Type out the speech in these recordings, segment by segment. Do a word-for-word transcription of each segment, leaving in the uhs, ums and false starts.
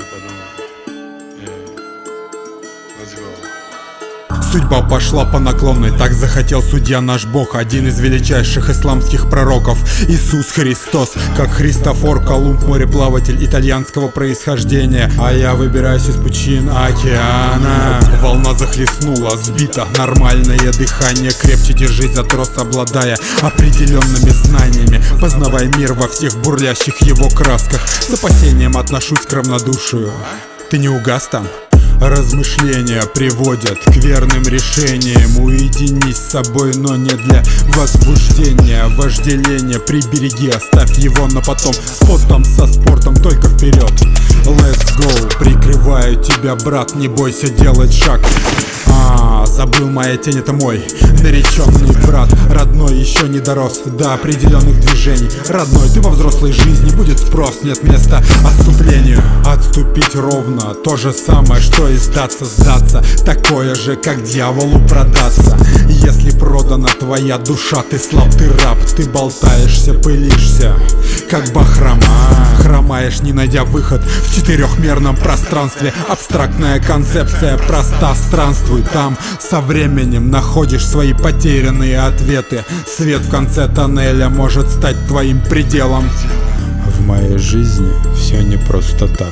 подумал. Yeah. Let's go. Судьба пошла по наклонной, так захотел судья наш Бог, один из величайших исламских пророков, Иисус Христос. Как Христофор Колумб, мореплаватель итальянского происхождения, а я выбираюсь из пучин океана. Волна захлестнула, сбито нормальное дыхание, крепче держись за трос, обладая определенными знаниями, познавай мир во всех бурлящих его красках. С опасением отношусь к равнодушию. Ты не угас там? Размышления приводят к верным решениям. Уединись с собой, но не для возбуждения. Вожделение прибереги, оставь его на потом. Спотом со спортом только вперед. Let's go, прикрываю тебя, брат, не бойся делать шаг. А, забыл, моя тень, это мой нареченный брат. Родной еще не дорос до определенных движений. Родной, ты во взрослой жизни, будет спрос, нет места отступлению. Отступить ровно то же самое, что и сдаться, сдаться. Такое же, как дьяволу продаться. Если продана твоя душа, ты слаб, ты раб. Ты болтаешься, пылишься, как бахрома. Хромаешь, не найдя выход в четырехмерном пространстве. Абстрактная концепция проста, странствуй там. Со временем находишь свои потерянные ответы. Свет в конце тоннеля может стать твоим пределом. В моей жизни все не просто так.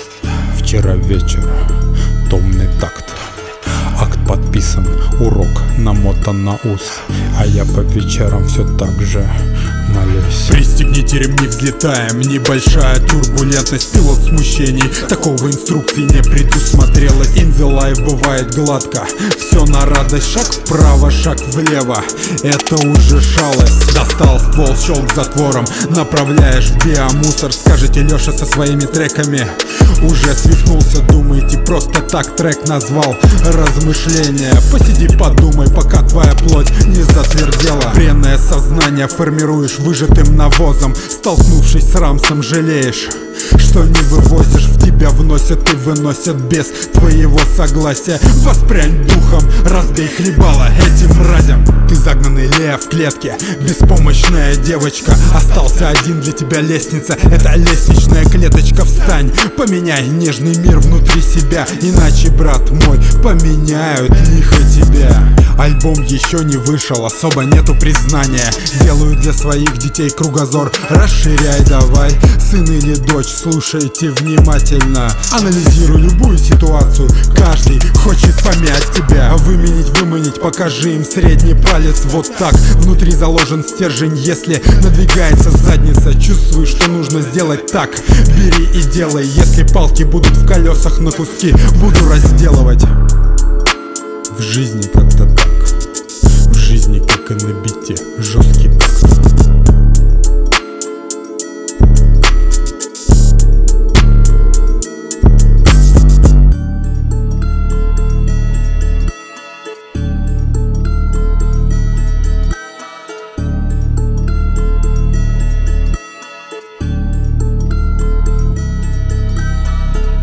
Вчера вечер, томный такт. Акт подписан, урок намотан на ус, а я по вечерам все так же молюсь. Пристегните ремни, взлетаем. Небольшая турбулентность, пилот смущений. Такого инструкции не предусмотрелось. In the life бывает гладко, все на радость. Шаг вправо, шаг влево, это уже шалость. Достал ствол, щелк затвором, направляешь в биомусор. Скажете, Леша со своими треками уже свихнулся, думаете, просто так трек назвал. Размышления, посиди, подумай, пока твоя плоть не затвердела. Бренное сознание формируешь выжатым навозом. Столкнувшись с рамсом, жалеешь, что не вывозишь. В тебя вносят и выносят без твоего согласия. Воспрянь духом, разбей хлебало этим мразям. Ты загнанный лев в клетке, беспомощная девочка. Остался один для тебя лестница, это лестничная клеточка. Встань, поменяй нежный мир внутри себя, иначе, брат мой, поменяют лихо тебя. Альбом еще не вышел, особо нету признания. Делаю для своих детей кругозор, расширяй давай. Сын или дочь, слушайте внимательно. Анализируй любую ситуацию, каждый хочет помять тебя. Выменить, выманить, покажи им средний палец. Вот так, внутри заложен стержень. Если надвигается задница, чувствуй, что нужно сделать так. Бери и делай, если палки будут в колесах на куски, буду разделывать. В жизни как-то так, в жизни как и на бите, жесткий